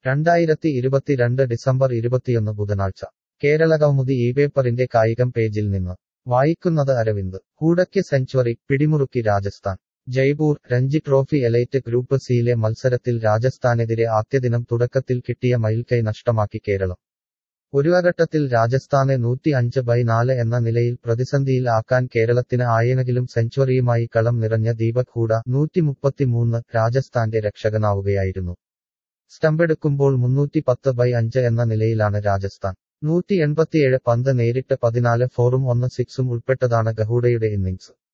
2022 December 21 ബുധനാഴ്ച കേരളകൗമുദി ഈ പേപ്പറിന്റെ കായികം പേജിൽ നിന്ന് വായിക്കുന്നത് അരവിന്ദ് ഹൂഡയ്ക്ക് സെഞ്ചുറി പിടിമുറുക്കി Rajasthan Jaipur Ranji trophy elite group സിയിലെ മത്സരത്തിൽ രാജസ്ഥാനെതിരെ ആദ്യദിനം തുടക്കത്തിൽ കിട്ടിയ മയിൽക്കൈ നഷ്ടമാക്കി കേരളം ഒരു ഘട്ടത്തിൽ രാജസ്ഥാനെ 105/4 എന്ന നിലയിൽ പ്രതിസന്ധിയിൽ ആക്കാൻ കേരളത്തിന് ആയെങ്കിലും സെഞ്ചുറിയുമായി കളം നിറഞ്ഞ ദീപക് ഹൂഡ 133 രാജസ്ഥാന്റെ രക്ഷകനാവുകയായിരുന്നു സ്റ്റമ്പെടുക്കുമ്പോൾ 310/5 എന്ന നിലയിലാണ് രാജസ്ഥാൻ 187 പന്ത് നേരിട്ട് 14 ഫോറും 1 സിക്സും ഉൾപ്പെട്ടതാണ് ഗഹൂഡയുടെ ഇന്നിംഗ്സ്